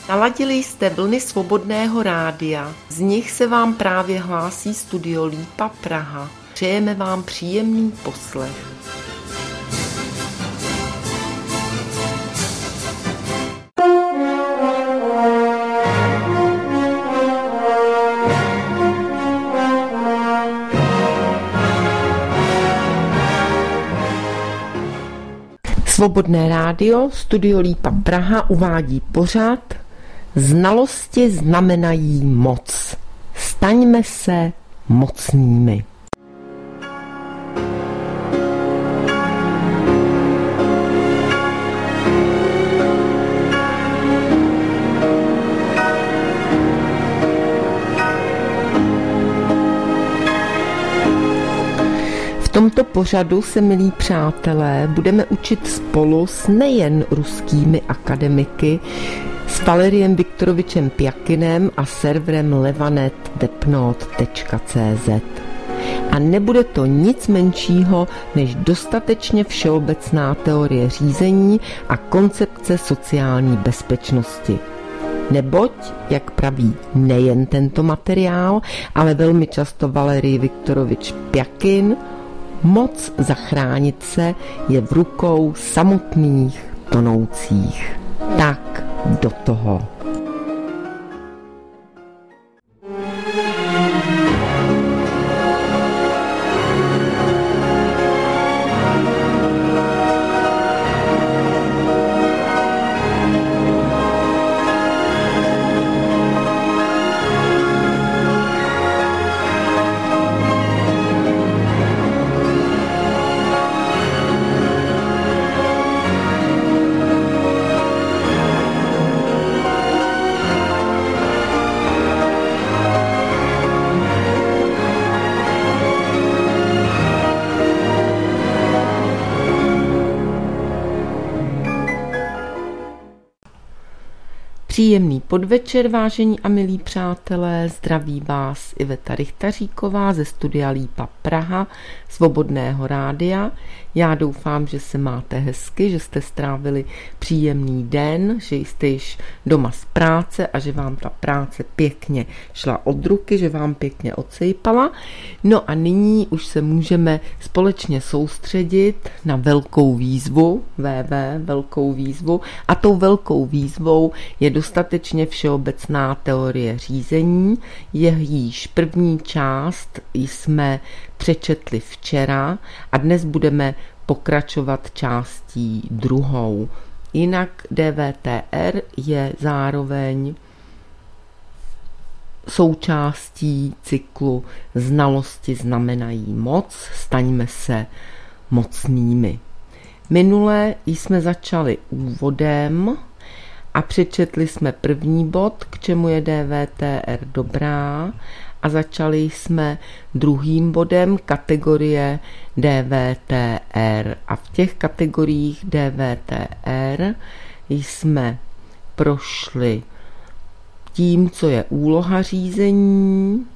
Naladili jste vlny Svobodného rádia, z nich se vám právě hlásí Studio Lípa Praha. Přejeme vám příjemný poslech. Svobodné rádio, Studio Lípa Praha uvádí pořad Znalosti znamenají moc. Staňme se mocnými. V tomto pořadu se, milí přátelé, budeme učit spolu s nejen ruskými akademiky, s Valeriem Viktorovičem Pjakinem a serverem levanet.depnot.cz. A nebude to nic menšího než dostatečně všeobecná teorie řízení a koncepce sociální bezpečnosti. Neboť, jak praví nejen tento materiál, ale velmi často Valerij Viktorovič Pjakin, moc zachránit se je v rukou samotných tonoucích. Tak do toho. Příjemný podvečer, vážení a milí přátelé, zdraví vás Iveta Richtaříková ze Studia Lípa Praha, Svobodného rádia. Já doufám, že se máte hezky, že jste strávili příjemný den, že jste již doma z práce a že vám ta práce pěkně šla od ruky, že vám pěkně odsejpala. No a nyní už se můžeme společně soustředit na velkou výzvu, velkou výzvu, a tou velkou výzvou je dostatečně všeobecná teorie řízení. Jejíž první část jsme přečetli včera a dnes budeme pokračovat částí druhou. Jinak DVTR je zároveň součástí cyklu Znalosti znamenají moc, staňme se mocnými. Minule jsme začali úvodem a přečetli jsme první bod, k čemu je DVTR dobrá, a začali jsme druhým bodem kategorie DVTR. A v těch kategoriích DVTR jsme prošli tím, co je úloha řízení,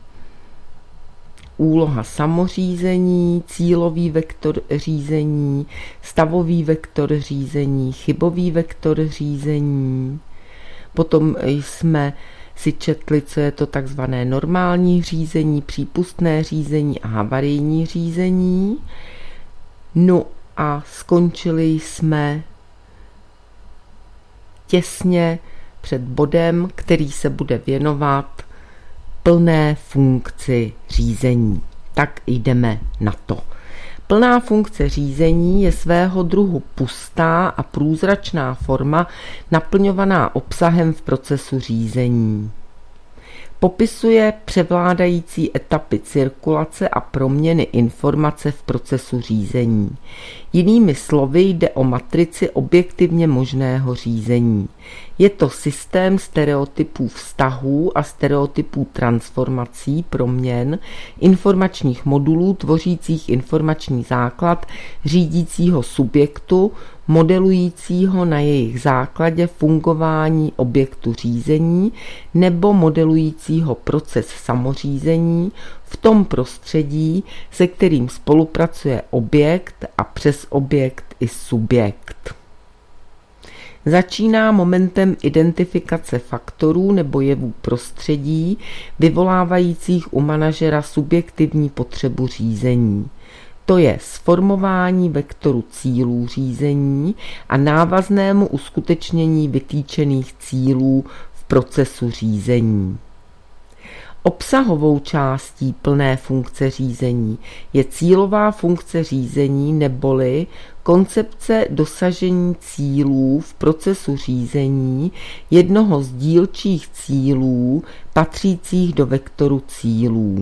úloha samořízení, cílový vektor řízení, stavový vektor řízení, chybový vektor řízení. Potom jsme si četli, co je to takzvané normální řízení, přípustné řízení a havarijní řízení. No a skončili jsme těsně před bodem, který se věnovat plné funkci řízení. Tak jdeme na to. Plná funkce řízení je svého druhu pustá a průzračná forma naplňovaná obsahem v procesu řízení. Popisuje převládající etapy cirkulace a proměny informace v procesu řízení. Jinými slovy jde o matrici objektivně možného řízení. Je to systém stereotypů vztahů a stereotypů transformací, proměn, informačních modulů tvořících informační základ řídícího subjektu, modelujícího na jejich základě fungování objektu řízení nebo modelujícího proces samořízení v tom prostředí, se kterým spolupracuje objekt a přes objekt i subjekt. Začíná momentem identifikace faktorů nebo jevů prostředí, vyvolávajících u manažera subjektivní potřebu řízení. To je sformování vektoru cílů řízení a návaznému uskutečnění vytýčených cílů v procesu řízení. Obsahovou částí plné funkce řízení je cílová funkce řízení neboli koncepce dosažení cílů v procesu řízení jednoho z dílčích cílů patřících do vektoru cílů.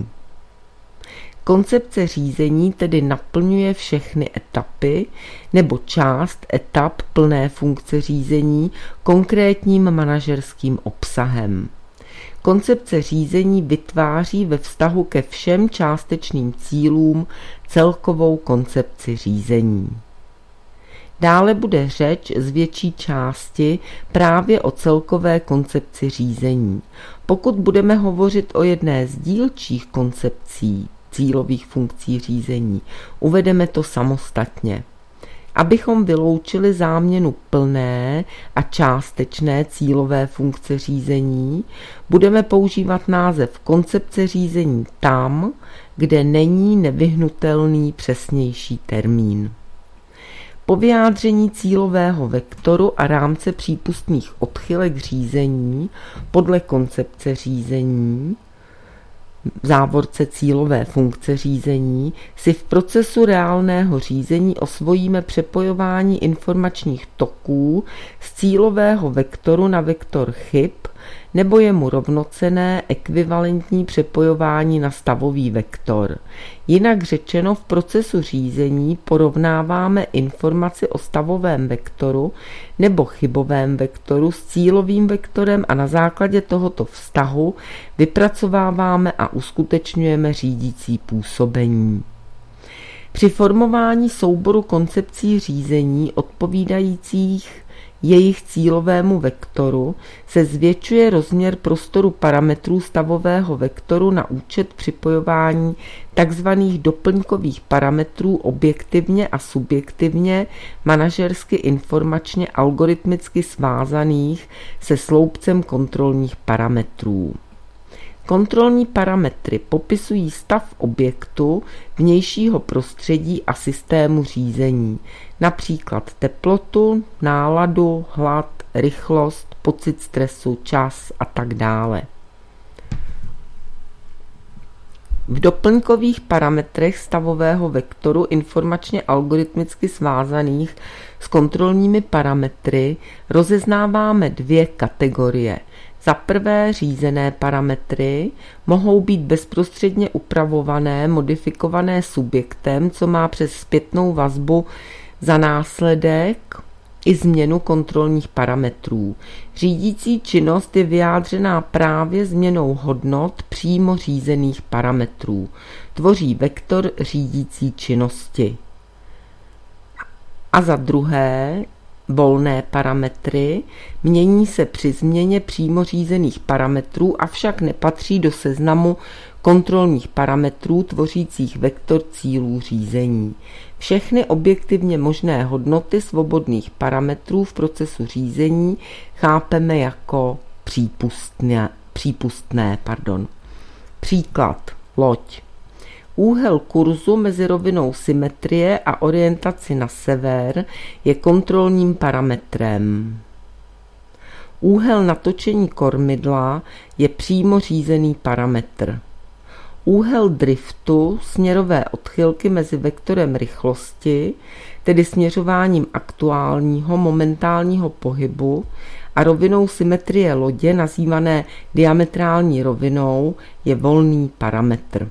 Koncepce řízení tedy naplňuje všechny etapy nebo část etap plné funkce řízení konkrétním manažerským obsahem. Koncepce řízení vytváří ve vztahu ke všem částečným cílům celkovou koncepci řízení. Dále bude řeč z větší části právě o celkové koncepci řízení. Pokud budeme hovořit o jedné z dílčích koncepcí cílových funkcí řízení, uvedeme to samostatně. Abychom vyloučili záměnu plné a částečné cílové funkce řízení, budeme používat název koncepce řízení tam, kde není nevyhnutelný přesnější termín. Po vyjádření cílového vektoru a rámce přípustných odchylek řízení podle koncepce řízení, v závorce cílové funkce řízení, si v procesu reálného řízení osvojíme přepojování informačních toků z cílového vektoru na vektor chyb nebo je mu rovnocenné ekvivalentní přepojování na stavový vektor. Jinak řečeno, v procesu řízení porovnáváme informaci o stavovém vektoru nebo chybovém vektoru s cílovým vektorem a na základě tohoto vztahu vypracováváme a uskutečňujeme řídící působení. Při formování souboru koncepcí řízení odpovídajících jejich cílovému vektoru se zvětšuje rozměr prostoru parametrů stavového vektoru na účet připojování tzv. Doplňkových parametrů objektivně a subjektivně manažersky informačně algoritmicky svázaných se sloupcem kontrolních parametrů. Kontrolní parametry popisují stav objektu, vnějšího prostředí a systému řízení, například teplotu, náladu, hlad, rychlost, pocit stresu, čas a tak dále. V doplňkových parametrech stavového vektoru informačně algoritmicky svázaných s kontrolními parametry rozeznáváme dvě kategorie. Za prvé řízené parametry mohou být bezprostředně upravované, modifikované subjektem, co má přes zpětnou vazbu za následek i změnu kontrolních parametrů. Řídící činnost je vyjádřená právě změnou hodnot přímo řízených parametrů. Tvoří vektor řídící činnosti. A za druhé, volné parametry mění se při změně přímo řízených parametrů, avšak nepatří do seznamu kontrolních parametrů tvořících vektor cílů řízení. Všechny objektivně možné hodnoty svobodných parametrů v procesu řízení chápeme jako přípustné. Příklad. Loď. Úhel kurzu mezi rovinou symetrie a orientaci na sever je kontrolním parametrem. Úhel natočení kormidla je přímo řízený parametr. Úhel driftu, směrové odchylky mezi vektorem rychlosti, tedy směřováním aktuálního momentálního pohybu, a rovinou symetrie lodě, nazývané diametrální rovinou, je volný parametr.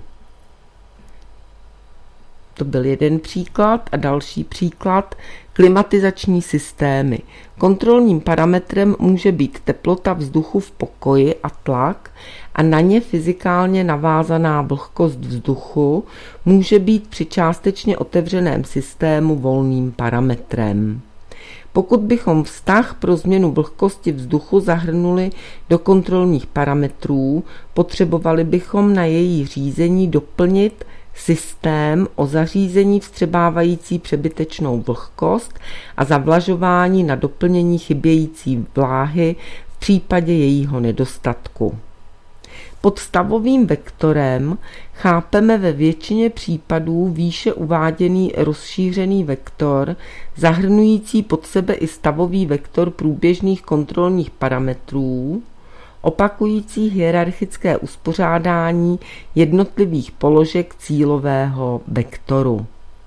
To byl jeden příklad a další příklad. Klimatizační systémy. Kontrolním parametrem může být teplota vzduchu v pokoji a tlak a na ně fyzikálně navázaná vlhkost vzduchu může být při částečně otevřeném systému volným parametrem. Pokud bychom vztah pro změnu vlhkosti vzduchu zahrnuli do kontrolních parametrů, potřebovali bychom na její řízení doplnit systém o zařízení vstřebávající přebytečnou vlhkost a zavlažování na doplnění chybějící vláhy v případě jejího nedostatku. Pod stavovým vektorem chápeme ve většině případů výše uváděný rozšířený vektor, zahrnující pod sebe i stavový vektor průběžných kontrolních parametrů, opakující hierarchické uspořádání jednotlivých položek cílového vektoru.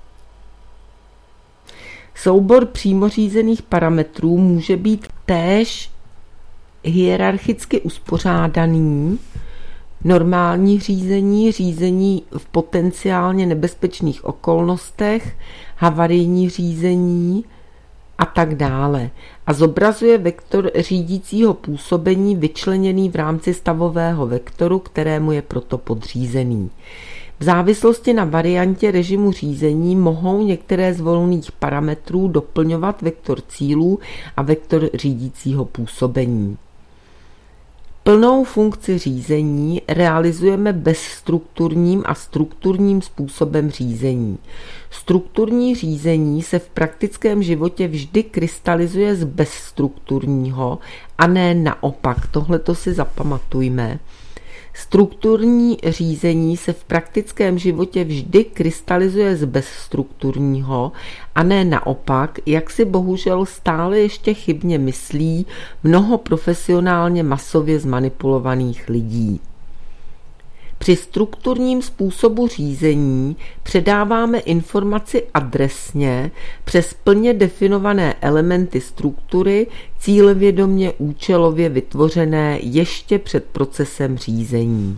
Soubor přímořízených parametrů může být též hierarchicky uspořádaný, normální řízení, řízení v potenciálně nebezpečných okolnostech, havarijní řízení a tak dále. A zobrazuje vektor řídícího působení vyčleněný v rámci stavového vektoru, kterému je proto podřízený. V závislosti na variantě režimu řízení mohou některé z volných parametrů doplňovat vektor cílů a vektor řídícího působení. Plnou funkci řízení realizujeme bezstrukturním a strukturním způsobem řízení. Strukturní řízení se v praktickém životě vždy krystalizuje z bezstrukturního a ne naopak. Tohleto si zapamatujme. Strukturní řízení se v praktickém životě vždy krystalizuje z bezstrukturního a ne naopak, jak si bohužel stále ještě chybně myslí mnoho profesionálně masově zmanipulovaných lidí. Při strukturním způsobu řízení předáváme informaci adresně přes plně definované elementy struktury, cílevědomě účelově vytvořené ještě před procesem řízení.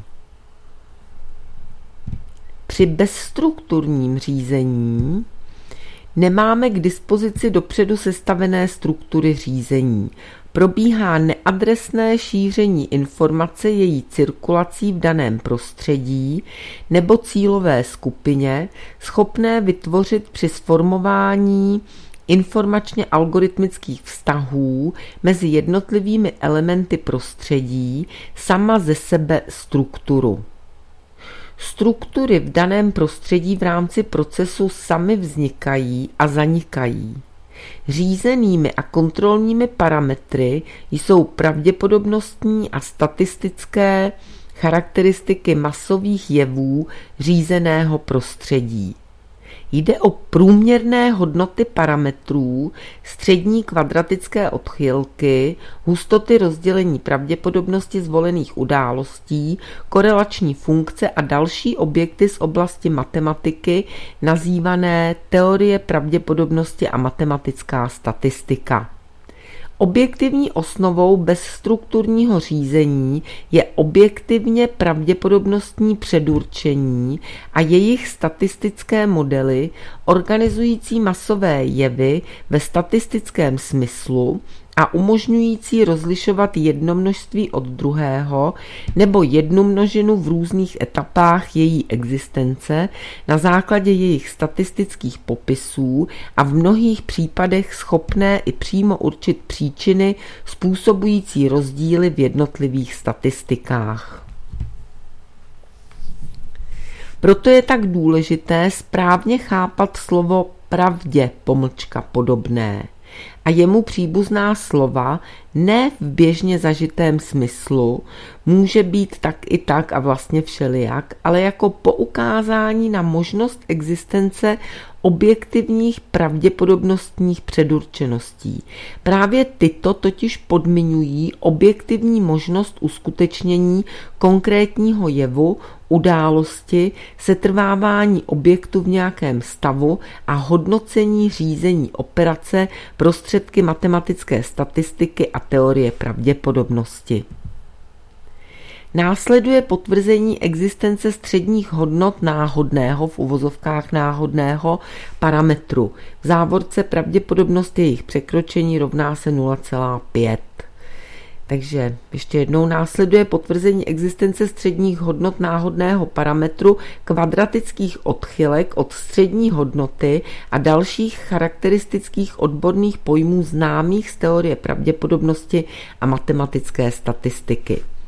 Při bezstrukturním řízení nemáme k dispozici dopředu sestavené struktury řízení. Probíhá neadresné šíření informace její cirkulací v daném prostředí nebo cílové skupině, schopné vytvořit při sformování informačně algoritmických vztahů mezi jednotlivými elementy prostředí sama ze sebe strukturu. Struktury v daném prostředí v rámci procesu samy vznikají a zanikají. Řízenými a kontrolními parametry jsou pravděpodobnostní a statistické charakteristiky masových jevů řízeného prostředí. Jde o průměrné hodnoty parametrů, střední kvadratické odchylky, hustoty rozdělení pravděpodobnosti zvolených událostí, korelační funkce a další objekty z oblasti matematiky nazývané teorie pravděpodobnosti a matematická statistika. Objektivní osnovou bezstrukturního řízení je objektivně pravděpodobnostní předurčení a jejich statistické modely organizující masové jevy ve statistickém smyslu a umožňující rozlišovat jedno množství od druhého nebo jednu množinu v různých etapách její existence na základě jejich statistických popisů a v mnohých případech schopné i přímo určit příčiny způsobující rozdíly v jednotlivých statistikách. Proto je tak důležité správně chápat slovo pravdě-podobné a jemu příbuzná slova ne v běžně zažitém smyslu, může být tak i tak a vlastně všelijak, ale jako poukázání na možnost existence objektivních pravděpodobnostních předurčeností. Právě tyto totiž podmiňují objektivní možnost uskutečnění konkrétního jevu, události, setrvávání objektu v nějakém stavu a hodnocení řízení operace prostředky matematické statistiky a teorie pravděpodobnosti. Následuje potvrzení existence středních hodnot náhodného, v uvozovkách náhodného parametru. V závorce pravděpodobnost jejich překročení rovná se 0,5. Takže ještě jednou následuje potvrzení existence středních hodnot náhodného parametru, kvadratických odchylek od střední hodnoty a dalších charakteristických odborných pojmů známých z teorie pravděpodobnosti a matematické statistiky.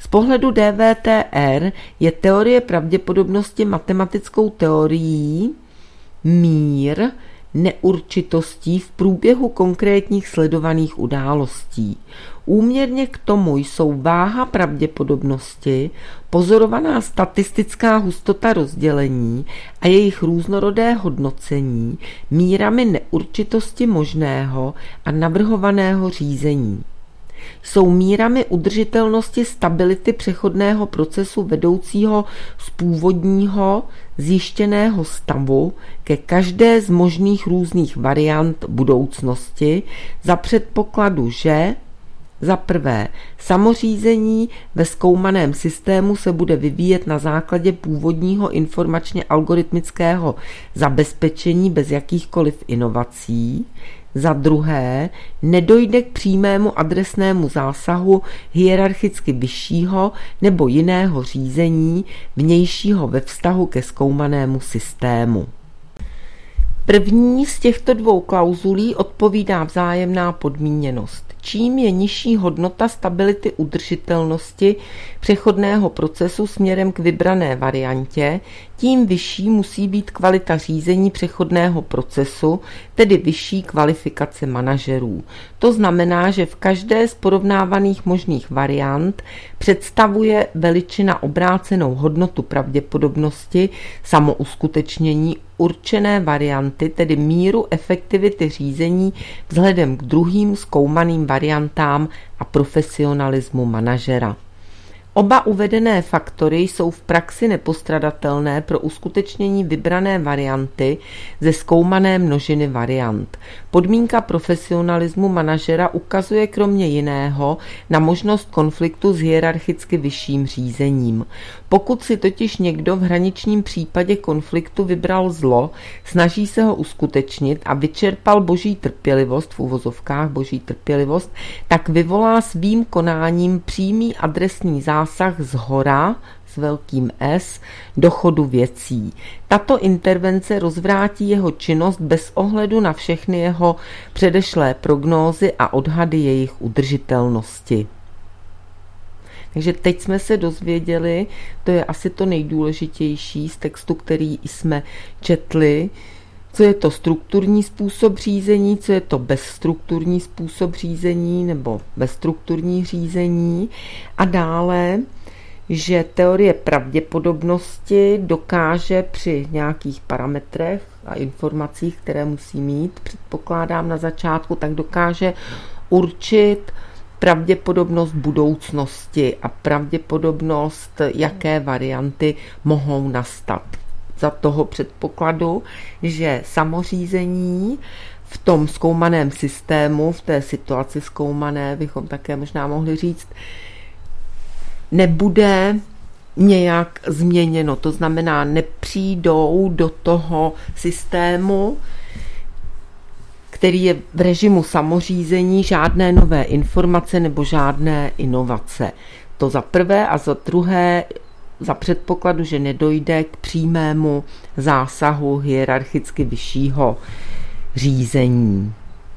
Z pohledu DVTR je teorie pravděpodobnosti matematickou teorií mír neurčitostí v průběhu konkrétních sledovaných událostí. Úměrně k tomu jsou váha pravděpodobnosti, pozorovaná statistická hustota rozdělení a jejich různorodé hodnocení mírami neurčitosti možného a navrhovaného řízení. Jsou mírami udržitelnosti stability přechodného procesu vedoucího z původního zjištěného stavu ke každé z možných různých variant budoucnosti za předpokladu, že za prvé, samořízení ve zkoumaném systému se bude vyvíjet na základě původního informačně algoritmického zabezpečení bez jakýchkoliv inovací. Za druhé, nedojde k přímému adresnému zásahu hierarchicky vyššího nebo jiného řízení vnějšího ve vztahu ke zkoumanému systému. První z těchto dvou klauzulí odpovídá vzájemná podmíněnost. Čím je nižší hodnota stability udržitelnosti přechodného procesu směrem k vybrané variantě, tím vyšší musí být kvalita řízení přechodného procesu, tedy vyšší kvalifikace manažerů. To znamená, že v každé z porovnávaných možných variant představuje veličina obrácenou hodnotu pravděpodobnosti samouskutečnění určené varianty, tedy míru efektivity řízení vzhledem k druhým zkoumaným variantám a profesionalismu manažera. Oba uvedené faktory jsou v praxi nepostradatelné pro uskutečnění vybrané varianty ze zkoumané množiny variant. Podmínka profesionalismu manažera ukazuje kromě jiného na možnost konfliktu s hierarchicky vyšším řízením. Pokud si totiž někdo v hraničním případě konfliktu vybral zlo, snaží se ho uskutečnit a vyčerpal boží trpělivost, v uvozovkách boží trpělivost, tak vyvolá svým konáním přímý adresní zásah zhora, s velkým S, do chodu věcí. Tato intervence rozvrátí jeho činnost bez ohledu na všechny jeho předešlé prognózy a odhady jejich udržitelnosti. Takže teď jsme se dozvěděli, to je asi to nejdůležitější z textu, který jsme četli, co je to strukturní způsob řízení, co je to bezstrukturní způsob řízení nebo bezstrukturní řízení a dále, že teorie pravděpodobnosti dokáže při nějakých parametrech a informacích, které musí mít, předpokládám na začátku, tak dokáže určit pravděpodobnost budoucnosti a pravděpodobnost, jaké varianty mohou nastat. Za toho předpokladu, že samořízení v tom zkoumaném systému, v té situaci zkoumané, bychom také možná mohli říct, nebude nějak změněno. To znamená, nepřijdou do toho systému, který je v režimu samořízení, žádné nové informace nebo žádné inovace. To za prvé a za druhé za předpokladu, že nedojde k přímému zásahu hierarchicky vyššího řízení.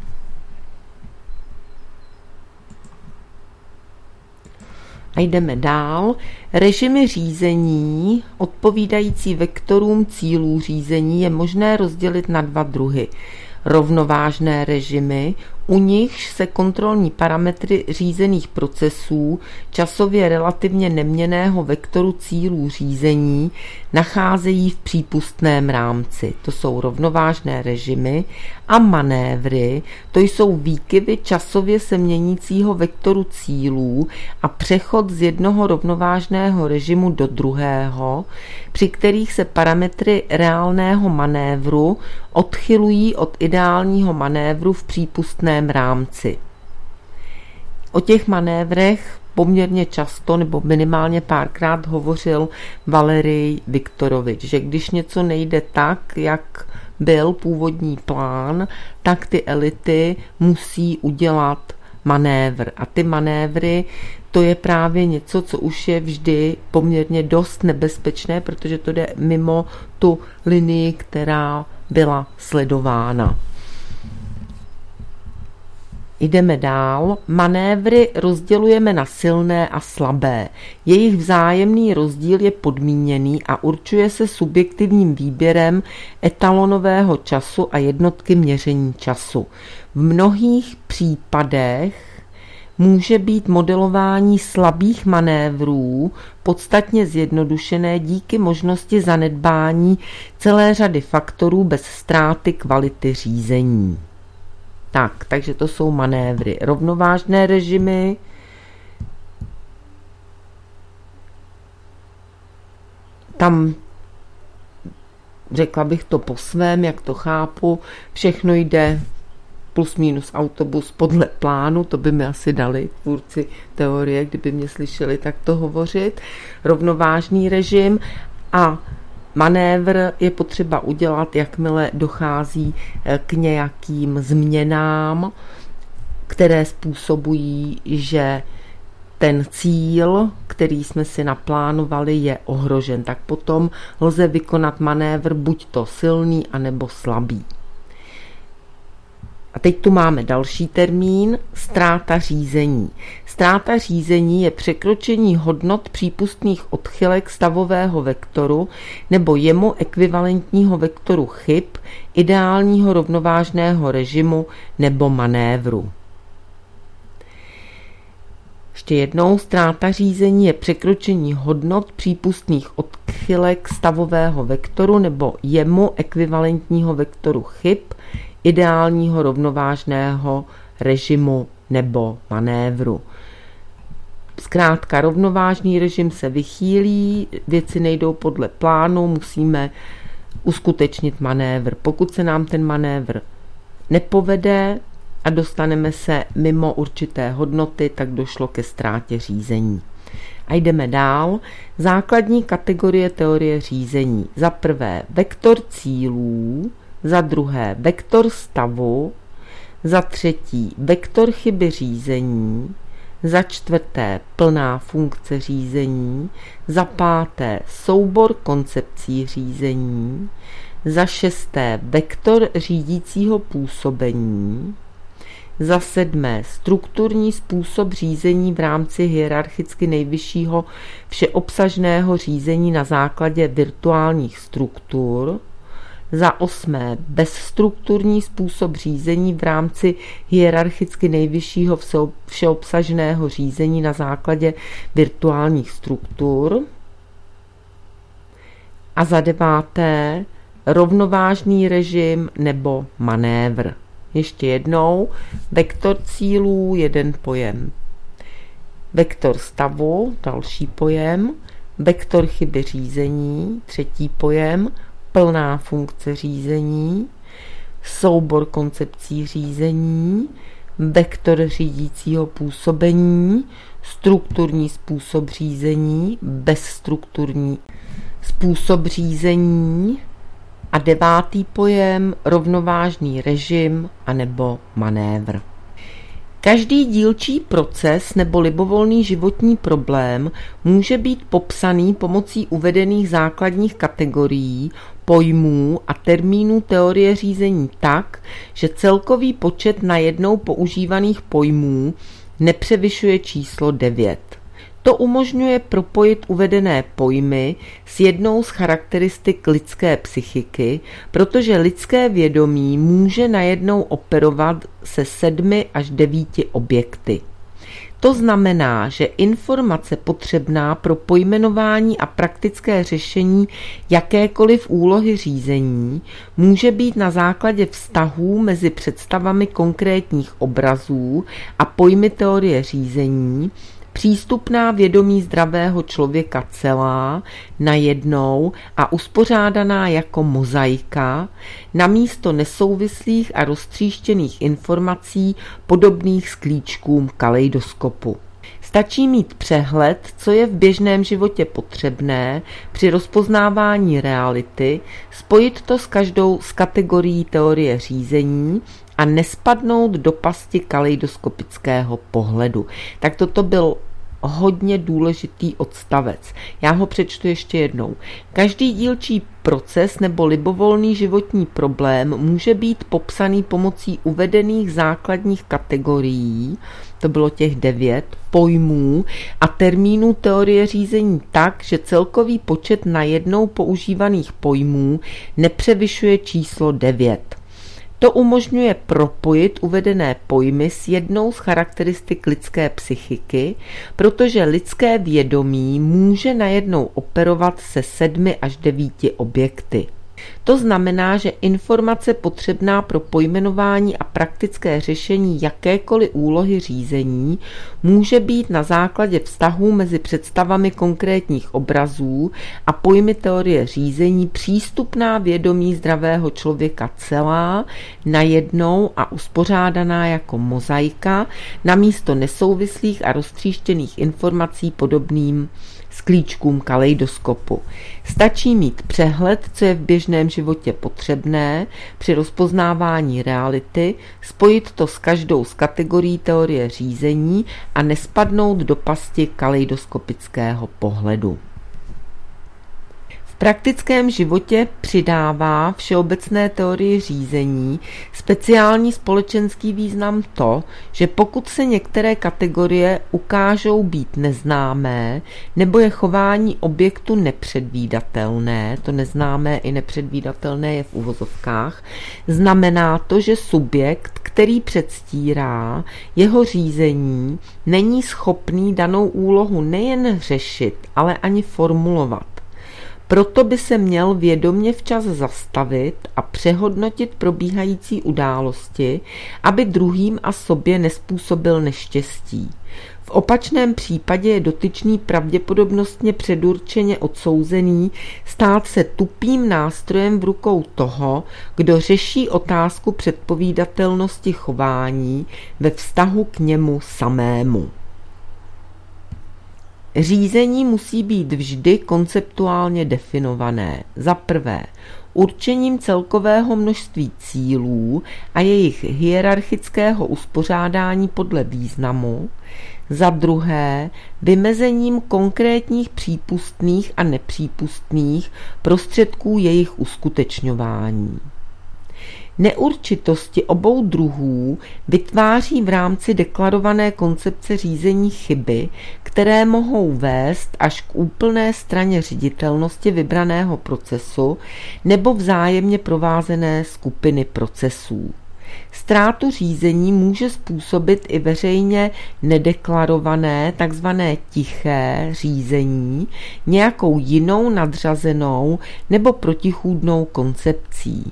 A jdeme dál. Režimy řízení odpovídající vektorům cílů řízení je možné rozdělit na dva druhy. Rovnovážné režimy, u nichž se kontrolní parametry řízených procesů časově relativně neměnného vektoru cílů řízení nacházejí v přípustném rámci. To jsou rovnovážné režimy a manévry, to jsou výkyvy časově se měnícího vektoru cílů a přechod z jednoho rovnovážného režimu do druhého, při kterých se parametry reálného manévru odchylují od ideálního manévru v přípustném rámci. O těch manévrech poměrně často nebo minimálně párkrát hovořil Valerij Viktorovič, že když něco nejde tak, jak byl původní plán, tak ty elity musí udělat manévr. A ty manévry, to je právě něco, co už je vždy poměrně dost nebezpečné, protože to jde mimo tu linii, která byla sledována. Jdeme dál. Manévry rozdělujeme na silné a slabé. Jejich vzájemný rozdíl je podmíněný a určuje se subjektivním výběrem etalonového času a jednotky měření času. V mnohých případech může být modelování slabých manévrů podstatně zjednodušené díky možnosti zanedbání celé řady faktorů bez ztráty kvality řízení. Takže to jsou manévry. Rovnovážné režimy, tam řekla bych to po svém, jak to chápu, všechno jde plus minus autobus podle plánu, to by mi asi dali tvůrci teorie, kdyby mě slyšeli takto hovořit. Rovnovážný režim a manévr je potřeba udělat, jakmile dochází k nějakým změnám, které způsobují, že ten cíl, který jsme si naplánovali, je ohrožen. Tak potom lze vykonat manévr buď to silný, anebo slabý. A teď tu máme další termín, ztráta řízení. Ztráta řízení je překročení hodnot přípustných odchylek stavového vektoru nebo jemu ekvivalentního vektoru chyb, ideálního rovnovážného režimu nebo manévru. Ještě jednou, ztráta řízení je překročení hodnot přípustných odchylek stavového vektoru nebo jemu ekvivalentního vektoru chyb, ideálního rovnovážného režimu nebo manévru. Zkrátka, rovnovážný režim se vychýlí, věci nejdou podle plánu, musíme uskutečnit manévr. Pokud se nám ten manévr nepovede a dostaneme se mimo určité hodnoty, tak došlo ke ztrátě řízení. A jdeme dál. Základní kategorie teorie řízení. Za prvé vektor cílů, za druhé vektor stavu, za třetí vektor chyby řízení, za čtvrté plná funkce řízení, za páté soubor koncepcí řízení, za šesté vektor řídícího působení, za sedmé strukturní způsob řízení v rámci hierarchicky nejvyššího všeobsažného řízení na základě virtuálních struktur, za osmé bezstrukturní způsob řízení v rámci hierarchicky nejvyššího všeobsažného řízení na základě virtuálních struktur a za deváté rovnovážný režim nebo manévr. Ještě jednou, vektor cílů, jeden pojem. Vektor stavu, další pojem. Vektor chyby řízení, třetí pojem. Plná funkce řízení. Soubor koncepcí řízení. Vektor řídícího působení. Strukturní způsob řízení. Bezstrukturní způsob řízení. A devátý pojem, rovnovážný režim anebo manévr. Každý dílčí proces nebo libovolný životní problém může být popsaný pomocí uvedených základních kategorií, pojmů a termínů teorie řízení tak, že celkový počet najednou používaných pojmů nepřevyšuje číslo 9. To umožňuje propojit uvedené pojmy s jednou z charakteristik lidské psychiky, protože lidské vědomí může najednou operovat se 7 až 9 objekty. To znamená, že informace potřebná pro pojmenování a praktické řešení jakékoliv úlohy řízení může být na základě vztahů mezi představami konkrétních obrazů a pojmy teorie řízení přístupná vědomí zdravého člověka celá, najednou a uspořádaná jako mozaika, namísto nesouvislých a roztříštěných informací podobných sklíčkům kaleidoskopu. Stačí mít přehled, co je v běžném životě potřebné při rozpoznávání reality, spojit to s každou z kategorií teorie řízení a nespadnout do pasti kaleidoskopického pohledu. Tak toto byl hodně důležitý odstavec. Já ho přečtu ještě jednou. Každý dílčí proces nebo libovolný životní problém může být popsaný pomocí uvedených základních kategorií, to bylo těch 9 pojmů a termínů teorie řízení tak, že celkový počet najednou používaných pojmů nepřevyšuje číslo 9. To umožňuje propojit uvedené pojmy s jednou z charakteristik lidské psychiky, protože lidské vědomí může najednou operovat se 7 až 9 objekty. To znamená, že informace potřebná pro pojmenování a praktické řešení jakékoliv úlohy řízení může být na základě vztahů mezi představami konkrétních obrazů a pojmy teorie řízení přístupná vědomí zdravého člověka celá, najednou a uspořádaná jako mozaika namísto nesouvislých a roztříštěných informací podobným sklíčkům kaleidoskopu. Stačí mít přehled, co je v běžném životě potřebné při rozpoznávání reality, spojit to s každou z kategorií teorie řízení a nespadnout do pasti kaleidoskopického pohledu. V praktickém životě přidává všeobecné teorii řízení speciální společenský význam to, že pokud se některé kategorie ukážou být neznámé nebo je chování objektu nepředvídatelné, to neznámé i nepředvídatelné je v uvozovkách, znamená to, že subjekt, který předstírá jeho řízení, není schopný danou úlohu nejen řešit, ale ani formulovat. Proto by se měl vědomě včas zastavit a přehodnotit probíhající události, aby druhým a sobě nezpůsobil neštěstí. V opačném případě je dotyčný pravděpodobnostně předurčeně odsouzený stát se tupým nástrojem v rukou toho, kdo řeší otázku předpovídatelnosti chování ve vztahu k němu samému. Řízení musí být vždy konceptuálně definované. Za prvé, určením celkového množství cílů a jejich hierarchického uspořádání podle významu, za druhé, vymezením konkrétních přípustných a nepřípustných prostředků jejich uskutečňování. Neurčitosti obou druhů vytváří v rámci deklarované koncepce řízení chyby, které mohou vést až k úplné straně ředitelnosti vybraného procesu nebo vzájemně provázené skupiny procesů. Ztrátu řízení může způsobit i veřejně nedeklarované tzv. Tiché řízení nějakou jinou nadřazenou nebo protichůdnou koncepcí.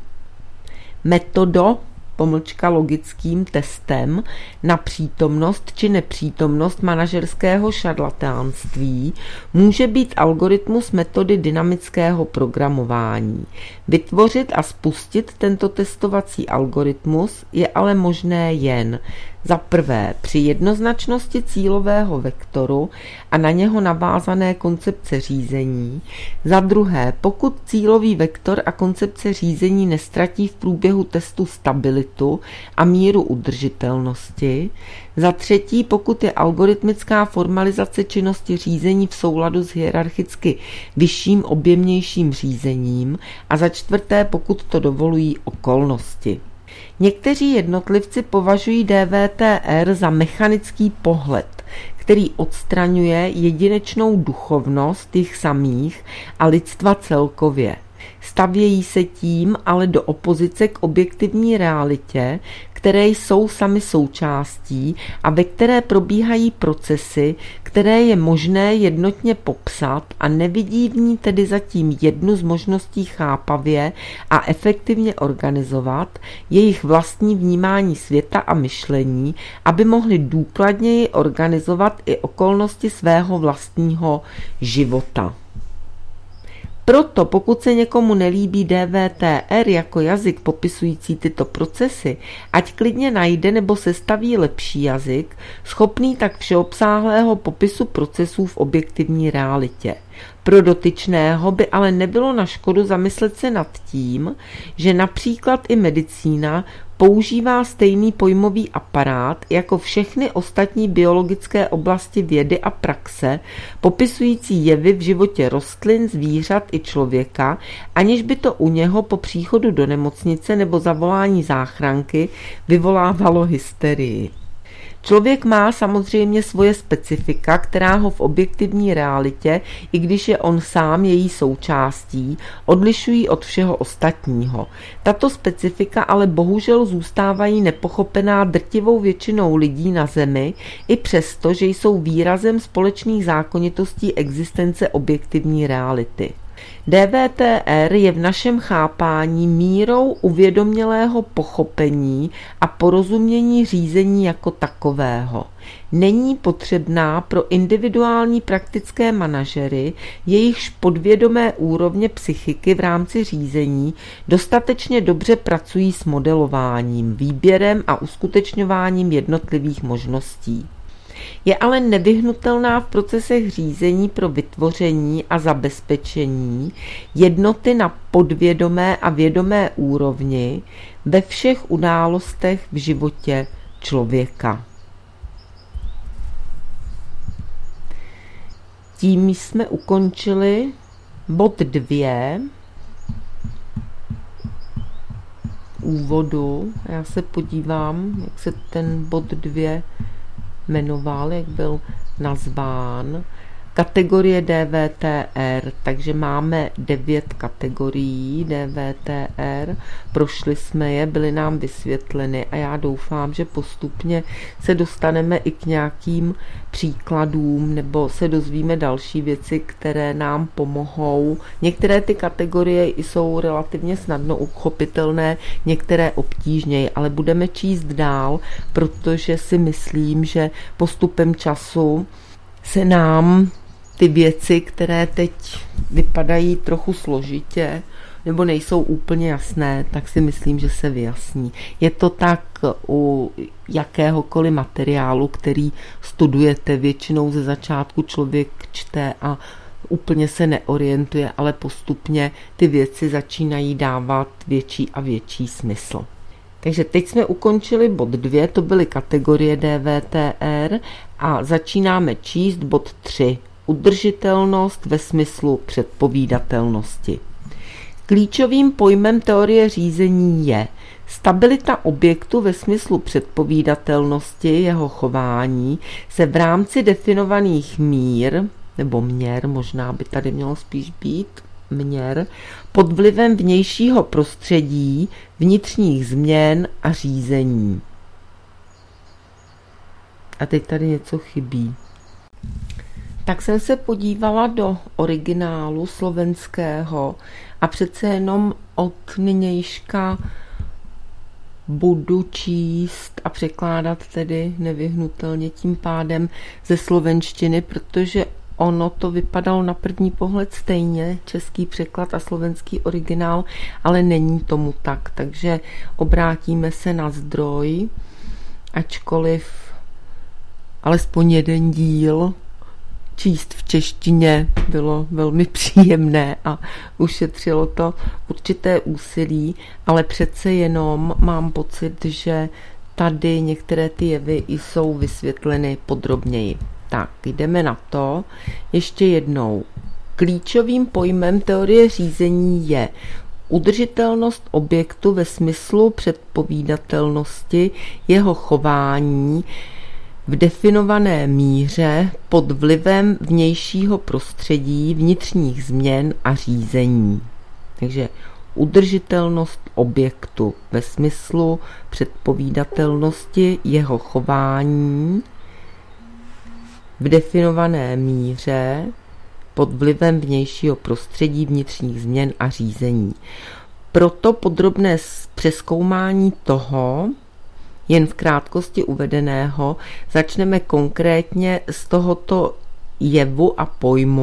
Logickým testem na přítomnost či nepřítomnost manažerského šarlatánství může být algoritmus metody dynamického programování. Vytvořit a spustit tento testovací algoritmus je ale možné jen za prvé při jednoznačnosti cílového vektoru a na něho navázané koncepce řízení, za druhé pokud cílový vektor a koncepce řízení nestratí v průběhu testu stabilitu a míru udržitelnosti, za třetí pokud je algoritmická formalizace činnosti řízení v souladu s hierarchicky vyšším objemnějším řízením a za čtvrté pokud to dovolují okolnosti. Někteří jednotlivci považují DVTR za mechanický pohled, který odstraňuje jedinečnou duchovnost jich samých a lidstva celkově. Stavějí se tím ale do opozice k objektivní realitě, které jsou sami součástí a ve které probíhají procesy, které je možné jednotně popsat a nevidí v ní tedy zatím jednu z možností chápavě a efektivně organizovat jejich vlastní vnímání světa a myšlení, aby mohli důkladněji organizovat i okolnosti svého vlastního života. Proto pokud se někomu nelíbí DVTR jako jazyk popisující tyto procesy, ať klidně najde nebo sestaví lepší jazyk, schopný tak všeobsáhlého popisu procesů v objektivní realitě. Pro dotyčného by ale nebylo na škodu zamyslet se nad tím, že například i medicína používá stejný pojmový aparát jako všechny ostatní biologické oblasti vědy a praxe, popisující jevy v životě rostlin, zvířat i člověka, aniž by to u něho po příchodu do nemocnice nebo zavolání záchranky vyvolávalo hysterii. Člověk má samozřejmě svoje specifika, která ho v objektivní realitě, i když je on sám její součástí, odlišují od všeho ostatního. Tato specifika ale bohužel zůstávají nepochopená drtivou většinou lidí na Zemi, i přesto, že jsou výrazem společných zákonitostí existence objektivní reality. DVTR je v našem chápání mírou uvědomělého pochopení a porozumění řízení jako takového. Není potřebná pro individuální praktické manažery, jejichž podvědomé úrovně psychiky v rámci řízení dostatečně dobře pracují s modelováním, výběrem a uskutečňováním jednotlivých možností. Je ale nevyhnutelná v procesech řízení pro vytvoření a zabezpečení jednoty na podvědomé a vědomé úrovni ve všech událostech v životě člověka. Tím jsme ukončili bod 2 úvodu. Já se podívám, jak se ten bod 2 jmenoval, jak byl nazván. Kategorie DVTR, takže máme 9 kategorií DVTR, prošli jsme je, byly nám vysvětleny a já doufám, že postupně se dostaneme i k nějakým příkladům nebo se dozvíme další věci, které nám pomohou. Některé ty kategorie jsou relativně snadno uchopitelné, některé obtížněji, ale budeme číst dál, protože si myslím, že postupem času se nám ty věci, které teď vypadají trochu složitě nebo nejsou úplně jasné, tak si myslím, že se vyjasní. Je to tak u jakéhokoliv materiálu, který studujete. Většinou ze začátku člověk čte a úplně se neorientuje, ale postupně ty věci začínají dávat větší a větší smysl. Takže teď jsme ukončili bod 2, to byly kategorie DVTR a začínáme číst bod 3. Udržitelnost ve smyslu předpovídatelnosti. Klíčovým pojmem teorie řízení je stabilita objektu ve smyslu předpovídatelnosti jeho chování se v rámci definovaných mír, nebo měr, možná by tady mělo spíš být měr, pod vlivem vnějšího prostředí, vnitřních změn a řízení. A teď tady něco chybí. Tak jsem se podívala do originálu slovenského a přece jenom od nynějška budu číst a překládat tedy nevyhnutelně tím pádem ze slovenštiny, protože ono to vypadalo na první pohled stejně, český překlad a slovenský originál, ale není tomu tak, takže obrátíme se na zdroj, ačkoliv alespoň jeden díl číst v češtině bylo velmi příjemné a ušetřilo to určité úsilí, ale přece jenom mám pocit, že tady některé ty jevy jsou vysvětleny podrobněji. Tak, jdeme na to. Ještě jednou. Klíčovým pojmem teorie řízení je udržitelnost objektu ve smyslu předpovídatelnosti jeho chování v definované míře pod vlivem vnějšího prostředí, vnitřních změn a řízení. Takže udržitelnost objektu ve smyslu předpovídatelnosti jeho chování v definované míře pod vlivem vnějšího prostředí, vnitřních změn a řízení. Proto podrobné přezkoumání toho, jen v krátkosti uvedeného, začneme konkrétně z tohoto jevu a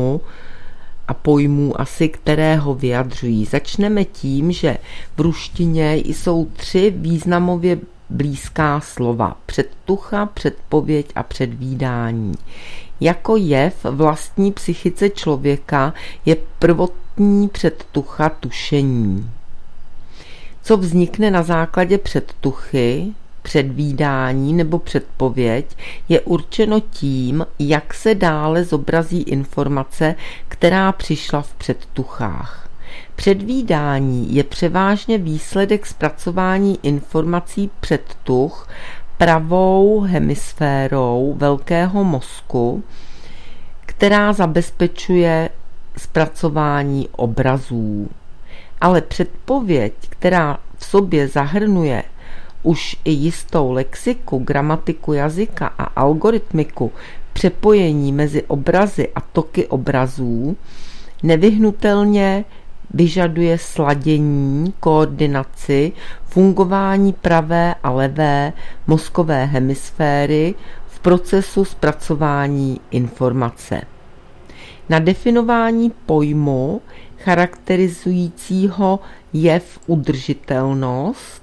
pojmů asi, které ho vyjadřují. Začneme tím, že v ruštině jsou 3 významově blízká slova: předtucha, předpověď a předvídání. Jako jev vlastní psychice člověka je prvotní předtucha tušení. co vznikne na základě předtuchy, předvídání nebo předpověď, je určeno tím, jak se dále zobrazí informace, která přišla v předtuchách. Předvídání je převážně výsledek zpracování informací předtuch pravou hemisférou velkého mozku, která zabezpečuje zpracování obrazů. Ale předpověď, která v sobě zahrnuje už i jistou lexiku, gramatiku jazyka a algoritmiku přepojení mezi obrazy a toky obrazů, nevyhnutelně vyžaduje sladění, koordinaci, fungování pravé a levé mozkové hemisféry v procesu zpracování informace. Na definování pojmu charakterizujícího jev udržitelnost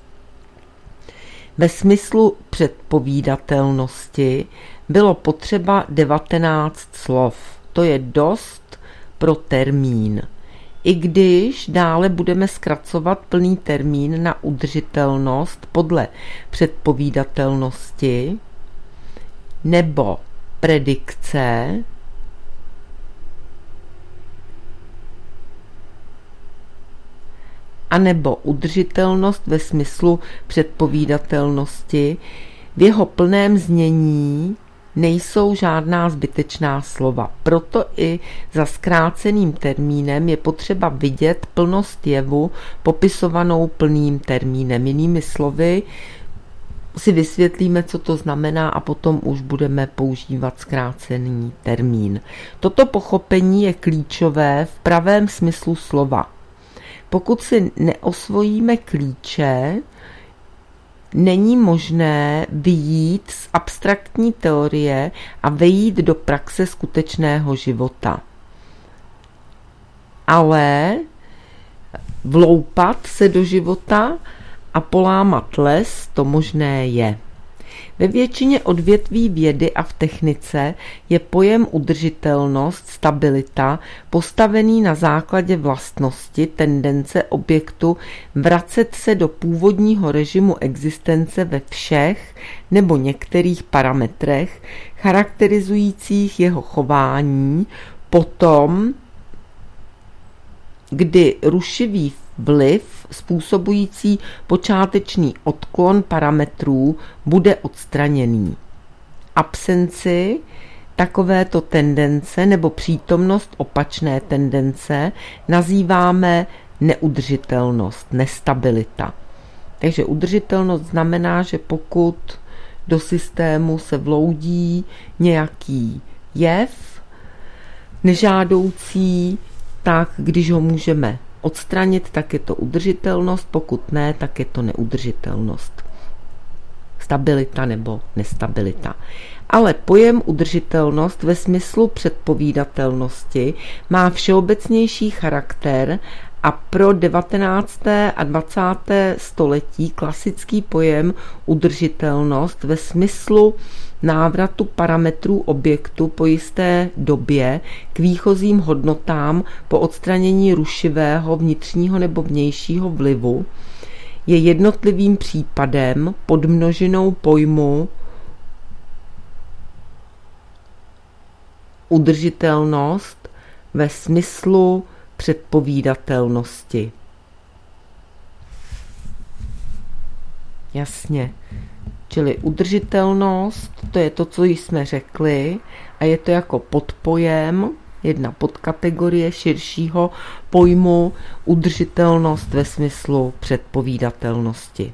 ve smyslu předpovídatelnosti bylo potřeba 19 slov. To je dost pro termín. I když dále budeme zkracovat plný termín na udržitelnost podle předpovídatelnosti nebo predikce, anebo udržitelnost ve smyslu předpovídatelnosti, v jeho plném znění nejsou žádná zbytečná slova. Proto i za zkráceným termínem je potřeba vidět plnost jevu popisovanou plným termínem. Jinými slovy si vysvětlíme, co to znamená a potom už budeme používat zkrácený termín. Toto pochopení je klíčové v pravém smyslu slova. Pokud si neosvojíme klíče, není možné vyjít z abstraktní teorie a vejít do praxe skutečného života. Ale vloupat se do života a polámat les to možné je. Ve většině odvětví vědy a v technice je pojem udržitelnost, stabilita postavený na základě vlastnosti, tendence objektu vracet se do původního režimu existence ve všech nebo některých parametrech charakterizujících jeho chování, potom, kdy rušivý vliv způsobující počáteční odklon parametrů bude odstraněný. Absenci takovéto tendence nebo přítomnost opačné tendence nazýváme neudržitelnost, nestabilita. Takže udržitelnost znamená, že pokud do systému se vloudí nějaký jev nežádoucí, tak když ho můžeme odstranit, tak je to udržitelnost, pokud ne, tak je to neudržitelnost. Stabilita nebo nestabilita. Ale pojem udržitelnost ve smyslu předpovídatelnosti má všeobecnější charakter a pro 19. a 20. století klasický pojem udržitelnost ve smyslu návratu parametrů objektu po jisté době k výchozím hodnotám po odstranění rušivého vnitřního nebo vnějšího vlivu je jednotlivým případem podmnožinou pojmu udržitelnost ve smyslu předpovídatelnosti. Jasně. Čili udržitelnost, to je to, co jsme řekli, a je to jako podpojem, jedna podkategorie širšího pojmu udržitelnost ve smyslu předpovídatelnosti.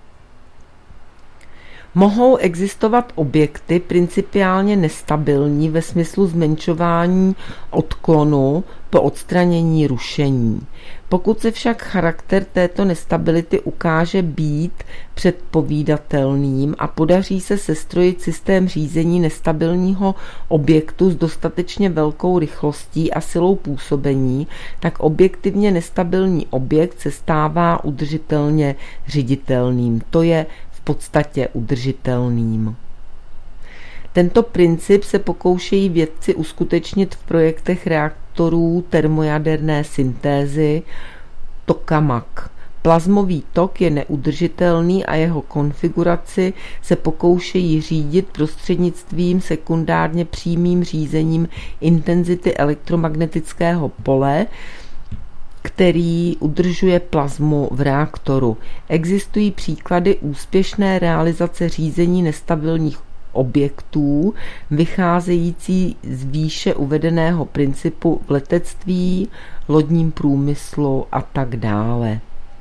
Mohou existovat objekty principiálně nestabilní ve smyslu zmenšování odklonu po odstranění rušení. Pokud se však charakter této nestability ukáže být předpovídatelným a podaří se sestrojit systém řízení nestabilního objektu s dostatečně velkou rychlostí a silou působení, tak objektivně nestabilní objekt se stává udržitelně ředitelným. To je v podstatě udržitelným. Tento princip se pokoušejí vědci uskutečnit v projektech reaktorů termojaderné syntézy tokamak. Plazmový tok je neudržitelný a jeho konfiguraci se pokoušejí řídit prostřednictvím sekundárně přímým řízením intenzity elektromagnetického pole, který udržuje plazmu v reaktoru. Existují příklady úspěšné realizace řízení nestabilních objektů, vycházející z výše uvedeného principu v letectví, lodním průmyslu a tak dále.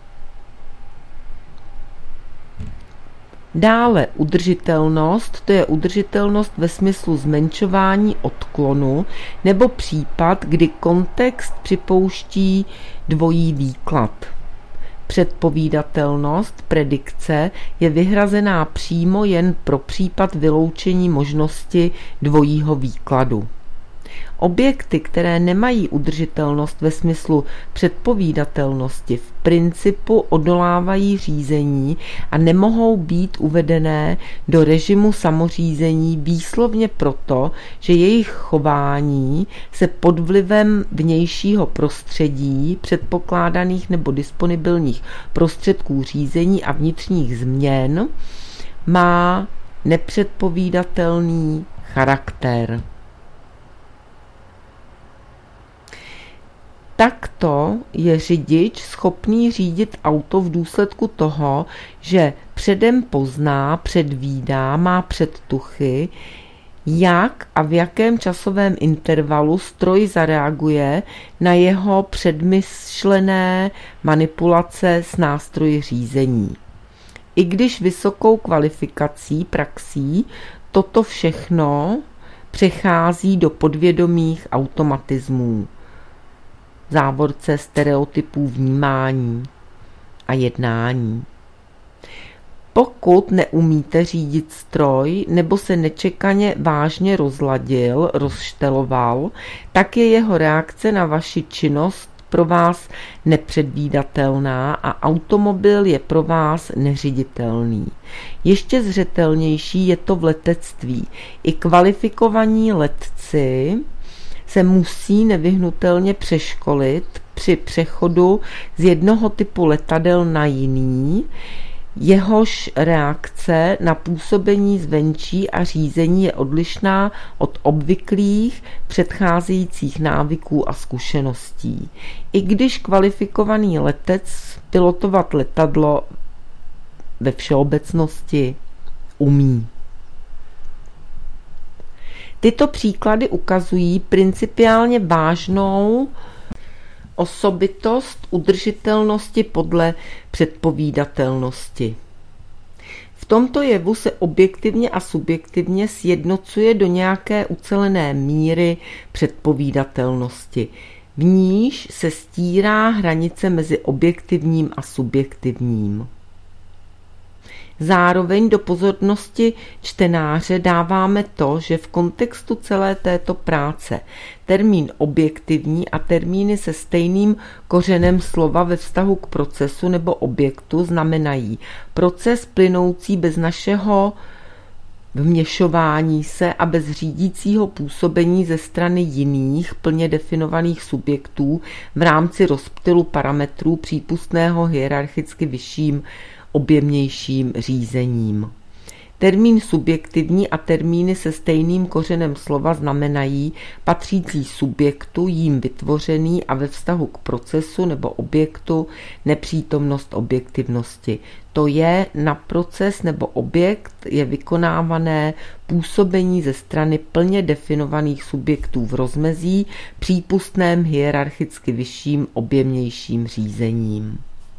Dále udržitelnost, to je udržitelnost ve smyslu zmenšování odklonu nebo případ, kdy kontext připouští dvojí výklad. Předpovídatelnost, predikce, je vyhrazená přímo jen pro případ vyloučení možnosti dvojího výkladu. Objekty, které nemají udržitelnost ve smyslu předpovídatelnosti, v principu odolávají řízení a nemohou být uvedené do režimu samořízení výslovně proto, že jejich chování se pod vlivem vnějšího prostředí, předpokládaných nebo disponibilních prostředků řízení a vnitřních změn má nepředpovídatelný charakter. Takto je řidič schopný řídit auto v důsledku toho, že předem pozná, předvídá, má předtuchy, jak a v jakém časovém intervalu stroj zareaguje na jeho předmyšlené manipulace s nástroji řízení. I když vysokou kvalifikací, praxí, toto všechno přechází do podvědomých automatismů, závorce stereotypů vnímání a jednání. Pokud neumíte řídit stroj nebo se nečekaně vážně rozladil, rozšteloval, tak je jeho reakce na vaši činnost pro vás nepředvídatelná a automobil je pro vás neřiditelný. Ještě zřetelnější je to v letectví. I kvalifikovaní letci se musí nevyhnutelně přeškolit při přechodu z jednoho typu letadel na jiný, jehož reakce na působení zvenčí a řízení je odlišná od obvyklých předcházejících návyků a zkušeností. I když kvalifikovaný letec pilotovat letadlo ve všeobecnosti umí. Tyto příklady ukazují principiálně vážnou osobitost udržitelnosti podle předpovídatelnosti. V tomto jevu se objektivně a subjektivně sjednocuje do nějaké ucelené míry předpovídatelnosti. V níž se stírá hranice mezi objektivním a subjektivním. Zároveň do pozornosti čtenáře dáváme to, že v kontextu celé této práce termín objektivní a termíny se stejným kořenem slova ve vztahu k procesu nebo objektu znamenají proces plynoucí bez našeho vměšování se a bez řídícího působení ze strany jiných plně definovaných subjektů v rámci rozptylu parametrů přípustného hierarchicky vyšším objemnějším řízením. Termín subjektivní a termíny se stejným kořenem slova znamenají patřící subjektu, jím vytvořený a ve vztahu k procesu nebo objektu nepřítomnost objektivnosti. To je na proces nebo objekt je vykonávané působení ze strany plně definovaných subjektů v rozmezí přípustném hierarchicky vyšším objemnějším řízením.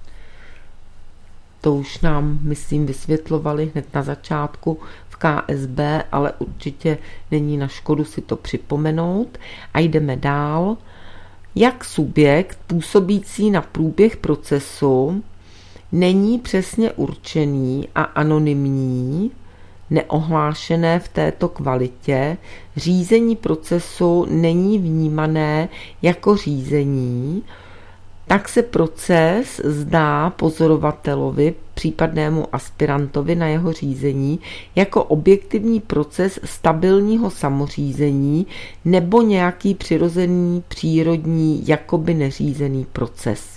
To už nám, myslím, vysvětlovali hned na začátku v KSB, ale určitě není na škodu si to připomenout. A jdeme dál. Jak subjekt působící na průběh procesu není přesně určený a anonymní, neohlášené v této kvalitě, řízení procesu není vnímané jako řízení, tak se proces zdá pozorovatelovi, případnému aspirantovi na jeho řízení, jako objektivní proces stabilního samořízení nebo nějaký přirozený, přírodní, jakoby neřízený proces.